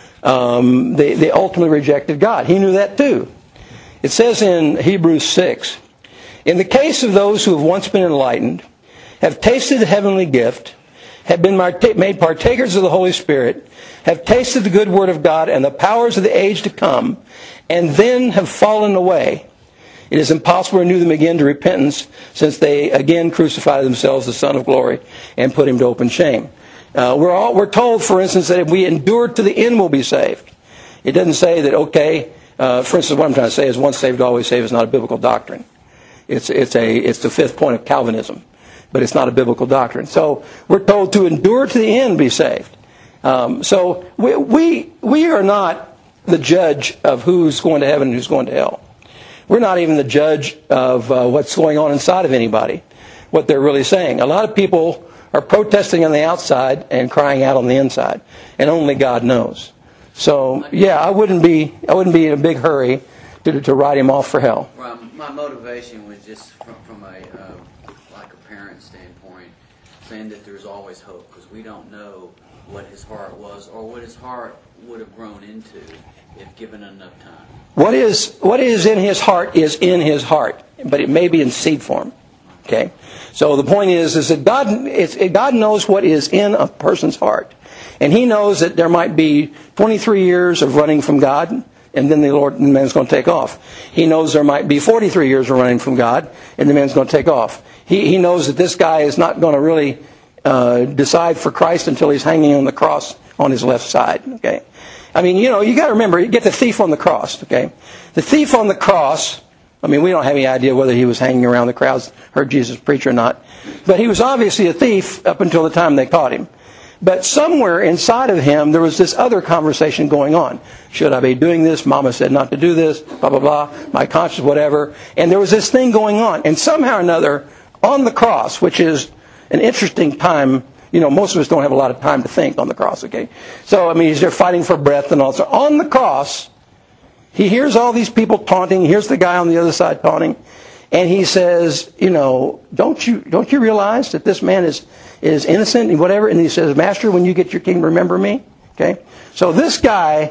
um, they, they ultimately rejected God. He knew that too. It says in Hebrews six, in the case of those who have once been enlightened, have tasted the heavenly gift, have been made partakers of the Holy Spirit, have tasted the good word of God and the powers of the age to come, and then have fallen away, it is impossible to renew them again to repentance, since they again crucified themselves, the Son of Glory, and put him to open shame. Uh, we're all we're told, for instance, that if we endure to the end, we'll be saved. It doesn't say that, okay, uh, for instance, what I'm trying to say is once saved, always saved is not a biblical doctrine. It's it's a it's the fifth point of Calvinism, but it's not a biblical doctrine. So we're told to endure to the end, be saved. Um, so we, we we are not the judge of who's going to heaven and who's going to hell. We're not even the judge of uh, what's going on inside of anybody, what they're really saying. A lot of people are protesting on the outside and crying out on the inside, and only God knows. So, yeah, I wouldn't be I wouldn't be in a big hurry to to write him off for hell. Well, my motivation was just from, from a uh, like a parent standpoint, saying that there's always hope, because we don't know what his heart was or what his heart would have grown into if given enough time. What is what is in his heart is in his heart, but it may be in seed form. Okay, so the point is, is that God, it's, God knows what is in a person's heart, and He knows that there might be twenty-three years of running from God, and then the Lord, the man's going to take off. He knows there might be forty-three years of running from God, and the man's going to take off. He He knows that this guy is not going to really uh, decide for Christ until he's hanging on the cross on his left side. Okay, I mean, you know, you got to remember, you get the thief on the cross. Okay, the thief on the cross. I mean, we don't have any idea whether he was hanging around the crowds, heard Jesus preach or not. But he was obviously a thief up until the time they caught him. But somewhere inside of him, there was this other conversation going on. Should I be doing this? Mama said not to do this, blah, blah, blah. My conscience, whatever. And there was this thing going on. And somehow or another, on the cross, which is an interesting time, you know, most of us don't have a lot of time to think on the cross, okay? So, I mean, he's there fighting for breath and all. So on the cross, he hears all these people taunting. He hears the guy on the other side taunting. And he says, you know, don't you don't you realize that this man is, is innocent and whatever? And he says, Master, when you get your kingdom, remember me. Okay? So this guy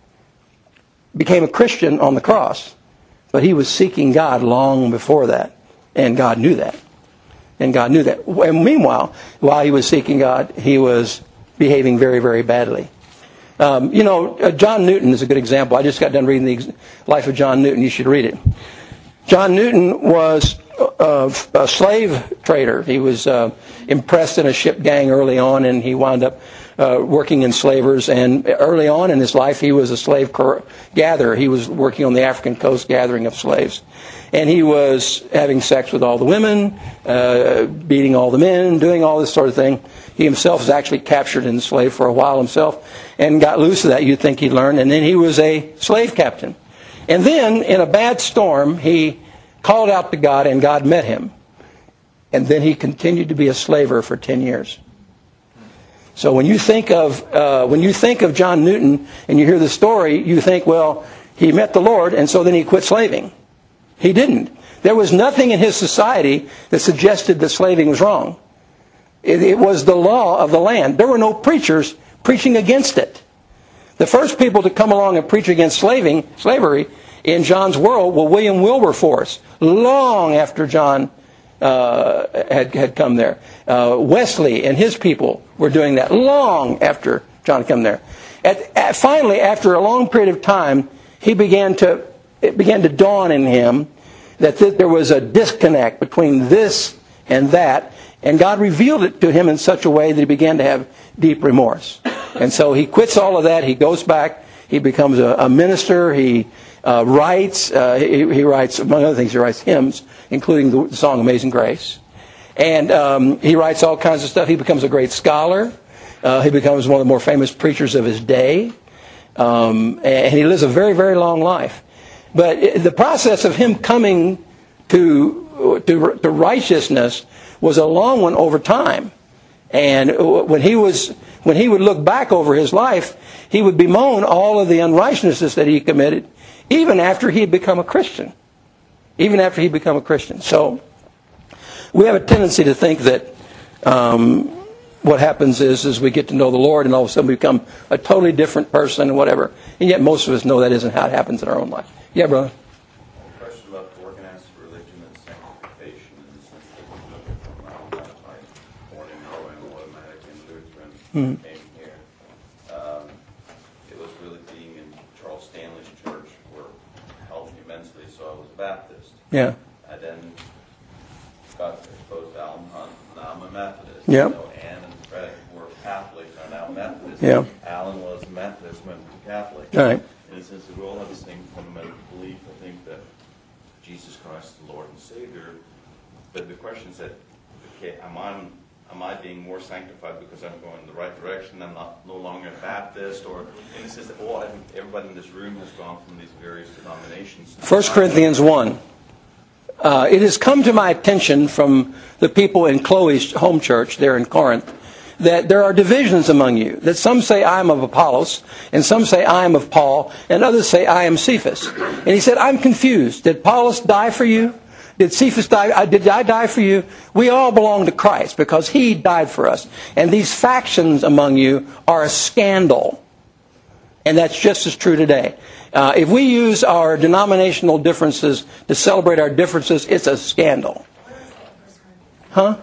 became a Christian on the cross. But he was seeking God long before that. And God knew that. And God knew that. And meanwhile, while he was seeking God, he was behaving very, very badly. Um, you know, uh, John Newton is a good example. I just got done reading the life of John Newton. You should read it. John Newton was a, a slave trader. He was uh, impressed in a ship gang early on, and he wound up uh, working in slavers. And early on in his life, he was a slave gatherer. He was working on the African coast gathering of slaves. And he was having sex with all the women, uh, beating all the men, doing all this sort of thing. He himself was actually captured and enslaved for a while himself and got loose of that. You'd think he'd learn. And then he was a slave captain. And then, in a bad storm, he called out to God, and God met him. And then he continued to be a slaver for ten years. So when you think of uh, when you think of John Newton and you hear the story, you think, well, he met the Lord, and so then he quit slaving. He didn't. There was nothing in his society that suggested that slaving was wrong. It, it was the law of the land. There were no preachers preaching against it. The first people to come along and preach against slaving, slavery in John's world were William Wilberforce, long after John uh, had, had come there. Uh, Wesley and his people were doing that long after John come there. At, at, finally, after a long period of time, he began to, it began to dawn in him that th- there was a disconnect between this and that, and God revealed it to him in such a way that he began to have deep remorse. And so he quits all of that, he goes back, he becomes a, a minister, he uh, writes, uh, he, he writes, among other things, he writes hymns, including the, the song Amazing Grace. And um, he writes all kinds of stuff. He becomes a great scholar. Uh, he becomes one of the more famous preachers of his day. Um, and he lives a very, very long life. But it, the process of him coming to, to, to righteousness was a long one over time. And when he was, when he would look back over his life, he would bemoan all of the unrighteousnesses that he committed, even after he had become a Christian. Even after he had become a Christian. So we have a tendency to think that um, what happens is, is we get to know the Lord and all of a sudden we become a totally different person and whatever. And yet most of us know that isn't how it happens in our own life. Yeah, brother? A question about organized religion and sanctification in the sense that we look at from our own like born in Norway and automatic and Lutheran Mm-hmm. came here. Um, it was really being in Charles Stanley's church where it helped me immensely, so I was a Baptist. Yeah. I then got exposed to Alan Hunt, now I'm a Methodist. Yeah. You know, Ann and Fred were Catholics, are now Methodists. Yeah. Alan was a Methodist, went to Catholic. All right. In a sense, we all have the same fundamental belief, I think, that Jesus Christ is the Lord and Savior. But the question is that, okay, am I, am I being more sanctified because I'm going in the right direction? I'm not no longer a Baptist, or in a sense that all everybody in this room has gone from these various denominations. First Corinthians one. Uh, it has come to my attention from the people in Chloe's home church there in Corinth that there are divisions among you. That some say I am of Apollos, and some say I am of Paul, and others say I am Cephas. And he said, I'm confused. Did Apollos die for you? Did Cephas die? Did I die for you? We all belong to Christ because he died for us. And these factions among you are a scandal. And that's just as true today. Uh, if we use our denominational differences to celebrate our differences, it's a scandal. Huh?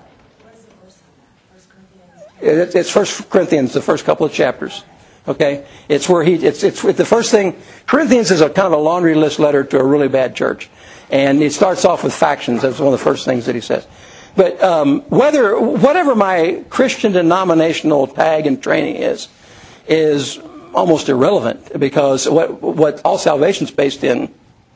It's First Corinthians, the first couple of chapters. Okay, it's where he. It's it's the first thing. Corinthians is a kind of a laundry list letter to a really bad church, and it starts off with factions. That's one of the first things that he says. But um, whether whatever my Christian denominational tag and training is, is almost irrelevant because what what all salvation is based in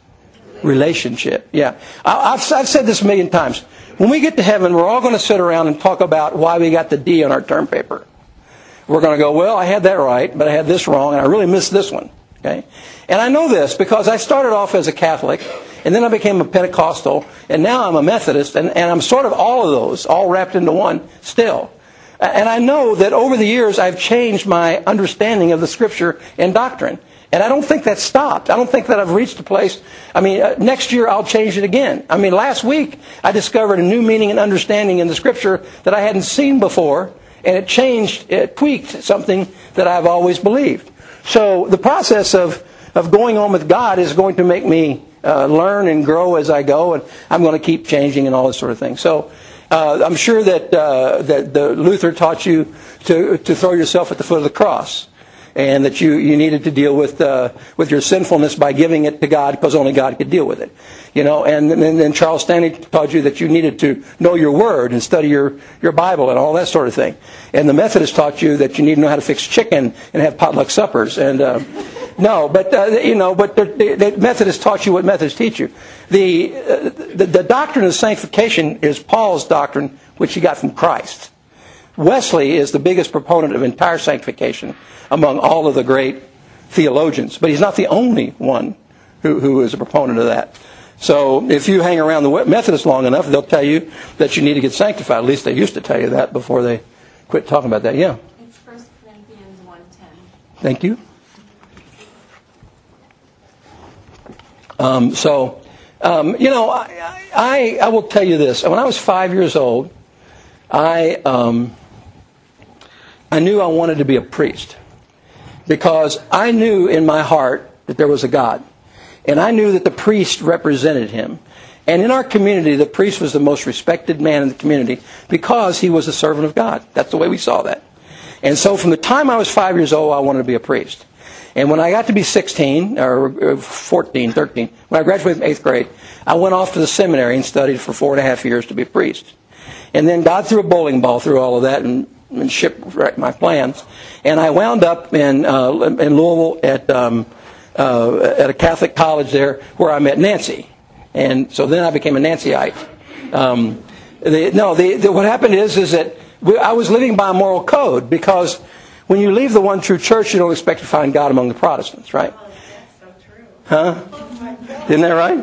relationship. Yeah, I, I've I've said this a million times. When we get to heaven, we're all going to sit around and talk about why we got the D on our term paper. We're going to go, well, I had that right, but I had this wrong, and I really missed this one. Okay, and I know this because I started off as a Catholic, and then I became a Pentecostal, and now I'm a Methodist, and, and I'm sort of all of those, all wrapped into one still. And I know that over the years, I've changed my understanding of the Scripture and doctrine. And I don't think that's stopped. I don't think that I've reached a place. I mean, uh, next year I'll change it again. I mean, last week I discovered a new meaning and understanding in the Scripture that I hadn't seen before. And it changed, it tweaked something that I've always believed. So the process of, of going on with God is going to make me uh, learn and grow as I go. And I'm going to keep changing and all this sort of thing. So uh, I'm sure that, uh, that the Luther taught you to, to throw yourself at the foot of the cross. And that you, you needed to deal with uh, with your sinfulness by giving it to God because only God could deal with it. You know, and then, then Charles Stanley taught you that you needed to know your Word and study your, your Bible and all that sort of thing. And the Methodists taught you that you need to know how to fix chicken and have potluck suppers. And uh, no, but uh, you know, but the, the Methodists taught you what Methodists teach you. The, uh, the the doctrine of sanctification is Paul's doctrine, which he got from Christ. Wesley is the biggest proponent of entire sanctification among all of the great theologians. But he's not the only one who, who is a proponent of that. So if you hang around the Methodists long enough, they'll tell you that you need to get sanctified. At least they used to tell you that before they quit talking about that. Yeah? It's First Corinthians one ten. Thank you. Um, so, um, you know, I, I, I will tell you this. When I was five years old, I, um, I knew I wanted to be a priest. Because I knew in my heart that there was a God. And I knew that the priest represented him. And in our community, the priest was the most respected man in the community because he was a servant of God. That's the way we saw that. And so from the time I was five years old, I wanted to be a priest. And when I got to be sixteen, or fourteen, thirteen, when I graduated from eighth grade, I went off to the seminary and studied for four and a half years to be a priest. And then God threw a bowling ball through all of that and, and shipwrecked my plans. And I wound up in uh, in Louisville at um, uh, at a Catholic college there where I met Nancy. And so then I became a Nancyite. Um, the, no, the, the, what happened is is that we, I was living by a moral code, because when you leave the one true church, you don't expect to find God among the Protestants, right? Oh, that's so true. Huh? Oh my God. Isn't that right?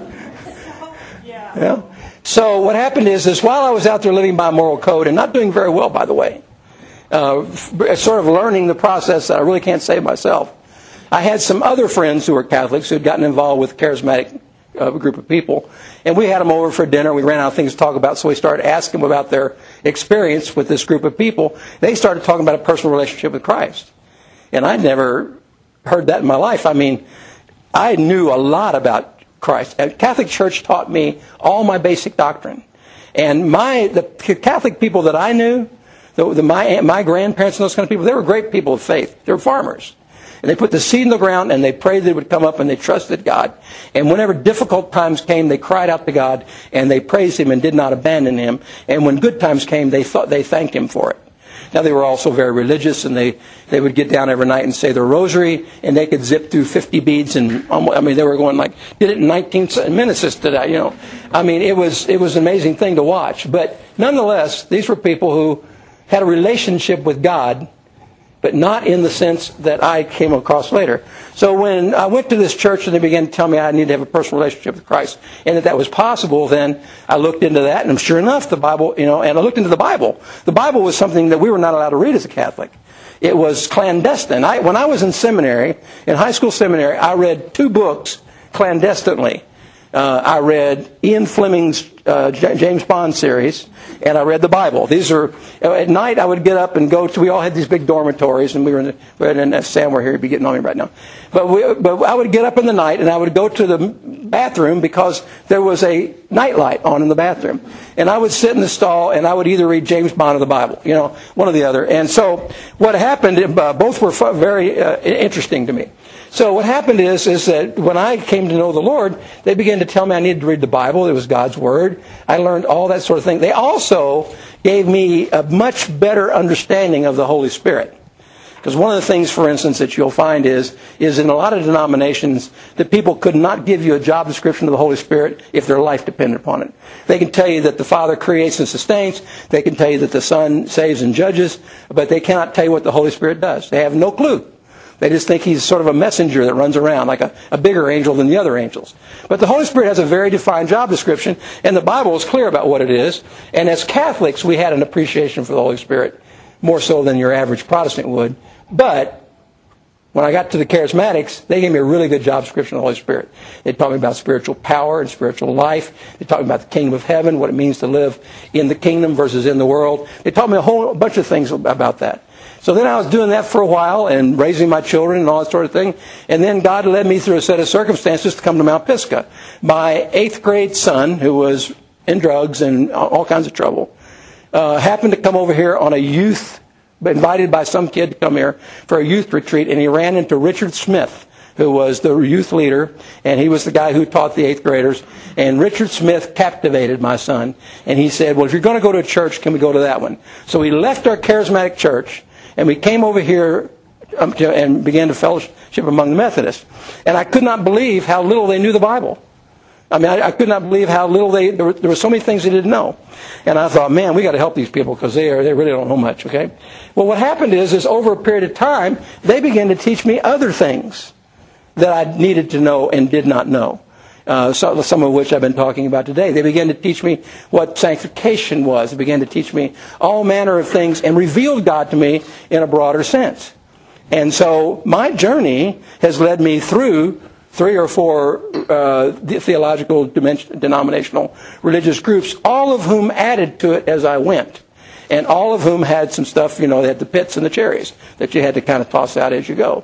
Yeah. Yeah. So what happened is, is while I was out there living by a moral code, and not doing very well, by the way, uh, sort of learning the process that I really can't save myself, I had some other friends who were Catholics who had gotten involved with charismatic uh, group of people, and we had them over for dinner. We ran out of things to talk about, so we started asking them about their experience with this group of people. They started talking about a personal relationship with Christ, and I'd never heard that in my life. I mean, I knew a lot about Christ. And Catholic Church taught me all my basic doctrine, and my the Catholic people that I knew, the, the, my my grandparents and those kind of people, they were great people of faith. They were farmers. And they put the seed in the ground, and they prayed that it would come up, and they trusted God. And whenever difficult times came, they cried out to God, and they praised Him and did not abandon Him. And when good times came, they thought they thanked Him for it. Now, they were also very religious, and they, they would get down every night and say their rosary, and they could zip through fifty beads. And I mean, they were going like, did it in nineteen minutes today, you know. I mean, it was, it was an amazing thing to watch. But nonetheless, these were people who had a relationship with God, but not in the sense that I came across later. So when I went to this church and they began to tell me I needed to have a personal relationship with Christ, and that that was possible, then I looked into that, and sure enough, the Bible, you know, and I looked into the Bible. The Bible was something that we were not allowed to read as a Catholic. It was clandestine. I, when I was in seminary, in high school seminary, I read two books clandestinely. Uh, I read Ian Fleming's uh, James Bond series, and I read the Bible. These are, at night I would get up and go to, we all had these big dormitories, and we were in, the, we were in uh, Sam, we're here, he'd be getting on me right now. But, we, but I would get up in the night, and I would go to the bathroom because there was a nightlight on in the bathroom. And I would sit in the stall, and I would either read James Bond or the Bible, you know, one or the other. And so what happened, uh, both were very uh, interesting to me. So what happened is, is that when I came to know the Lord, they began to tell me I needed to read the Bible. It was God's Word. I learned all that sort of thing. They also gave me a much better understanding of the Holy Spirit. Because one of the things, for instance, that you'll find is, is in a lot of denominations that people could not give you a job description of the Holy Spirit if their life depended upon it. They can tell you that the Father creates and sustains. They can tell you that the Son saves and judges. But they cannot tell you what the Holy Spirit does. They have no clue. They just think He's sort of a messenger that runs around like a, a bigger angel than the other angels. But the Holy Spirit has a very defined job description, and the Bible is clear about what it is. And as Catholics, we had an appreciation for the Holy Spirit, more so than your average Protestant would. But when I got to the Charismatics, they gave me a really good job description of the Holy Spirit. They taught me about spiritual power and spiritual life. They taught me about the kingdom of heaven, what it means to live in the kingdom versus in the world. They taught me a whole bunch of things about that. So then I was doing that for a while and raising my children and all that sort of thing. And then God led me through a set of circumstances to come to Mount Pisgah. My eighth grade son, who was in drugs and all kinds of trouble, uh, happened to come over here on a youth, invited by some kid to come here for a youth retreat. And he ran into Richard Smith, who was the youth leader. And he was the guy who taught the eighth graders. And Richard Smith captivated my son. And he said, well, if you're going to go to a church, can we go to that one? So we left our charismatic church. And we came over here um, to, and began to fellowship among the Methodists. And I could not believe how little they knew the Bible. I mean, I, I could not believe how little they, there were, there were so many things they didn't know. And I thought, man, we got to help these people because they are, they really don't know much, okay? Well, what happened is, is over a period of time, they began to teach me other things that I needed to know and did not know. Uh, so, some of which I've been talking about today. They began to teach me what sanctification was. They began to teach me all manner of things and revealed God to me in a broader sense. And so my journey has led me through three or four uh, theological, dimension, denominational, religious groups, all of whom added to it as I went. And all of whom had some stuff, you know, they had the pits and the cherries that you had to kind of toss out as you go.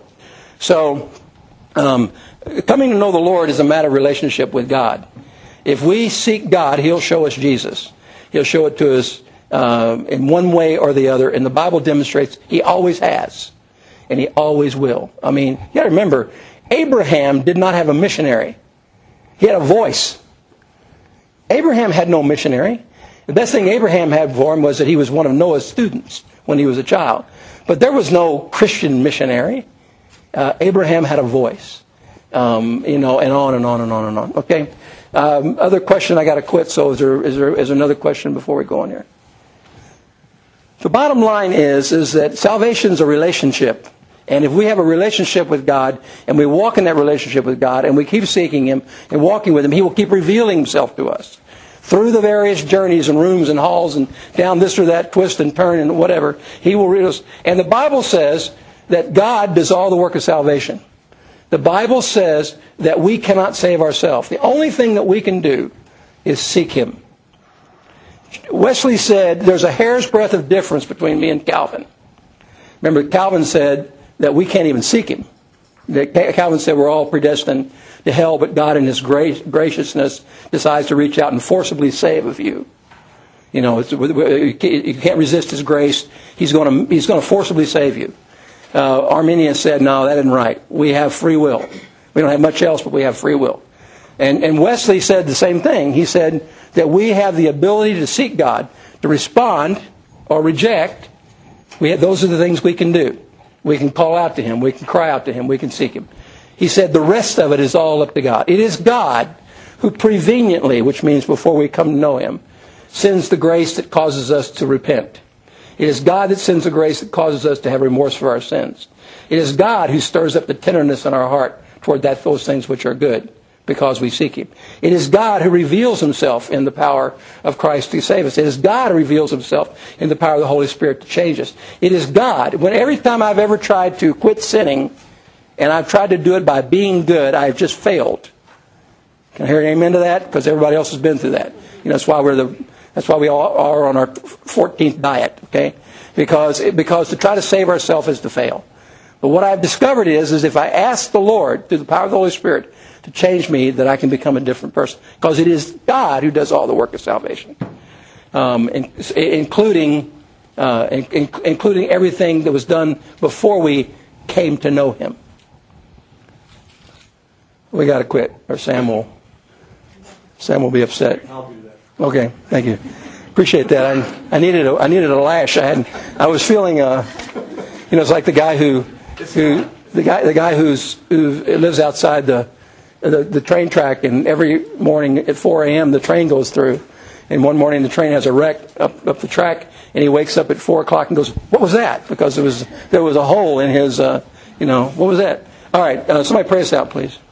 So, um, coming to know the Lord is a matter of relationship with God. If we seek God, He'll show us Jesus. He'll show it to us um, in one way or the other, and the Bible demonstrates he always has, and he always will. I mean, you got to remember, Abraham did not have a missionary. He had a voice. Abraham had no missionary. The best thing Abraham had for him was that he was one of Noah's students when he was a child. But there was no Christian missionary. Uh, Abraham had a voice. Um, you know, and on and on and on and on. Okay? Um, other question, I got to quit, so is there, is there is there another question before we go on here? The bottom line is, is that salvation is a relationship. And if we have a relationship with God, and we walk in that relationship with God, and we keep seeking Him and walking with Him, He will keep revealing Himself to us. Through the various journeys and rooms and halls and down this or that twist and turn and whatever, He will reveal us. And the Bible says that God does all the work of salvation. The Bible says that we cannot save ourselves. The only thing that we can do is seek Him. Wesley said, there's a hair's breadth of difference between me and Calvin. Remember, Calvin said that we can't even seek Him. Calvin said we're all predestined to hell, but God in His grace, graciousness decides to reach out and forcibly save a few. You know, it's, you can't resist His grace. He's going to, He's going to forcibly save you. Uh, Arminians said, no, that isn't right. We have free will. We don't have much else, but we have free will. And, and Wesley said the same thing. He said that we have the ability to seek God, to respond or reject. We have, those are the things we can do. We can call out to Him. We can cry out to Him. We can seek Him. He said the rest of it is all up to God. It is God who preveniently, which means before we come to know Him, sends the grace that causes us to repent. It is God that sends the grace that causes us to have remorse for our sins. It is God who stirs up the tenderness in our heart toward that those things which are good, because we seek Him. It is God who reveals Himself in the power of Christ to save us. It is God who reveals Himself in the power of the Holy Spirit to change us. It is God. When every time I've ever tried to quit sinning, and I've tried to do it by being good, I've just failed. Can I hear an amen to that? Because everybody else has been through that. You know, that's why we're the that's why we all are on our fourteenth diet, okay? Because because to try to save ourselves is to fail. But what I've discovered is, is if I ask the Lord, through the power of the Holy Spirit, to change me, that I can become a different person. Because it is God who does all the work of salvation. Um, in, including, uh, in, in, including everything that was done before we came to know Him. We got to quit, or Sam will, Sam will be upset. I'll do that. Okay, thank you. Appreciate that. I, I needed a, I needed a lash. I had, I was feeling, uh, you know, it's like the guy who, who, the guy, the guy who's who lives outside the, the, the train track, and every morning at four a.m. the train goes through, and one morning the train has a wreck up up the track, and he wakes up at four o'clock and goes, "What was that?" Because there was there was a hole in his, uh, you know, what was that? All right, uh, somebody pray us out, please.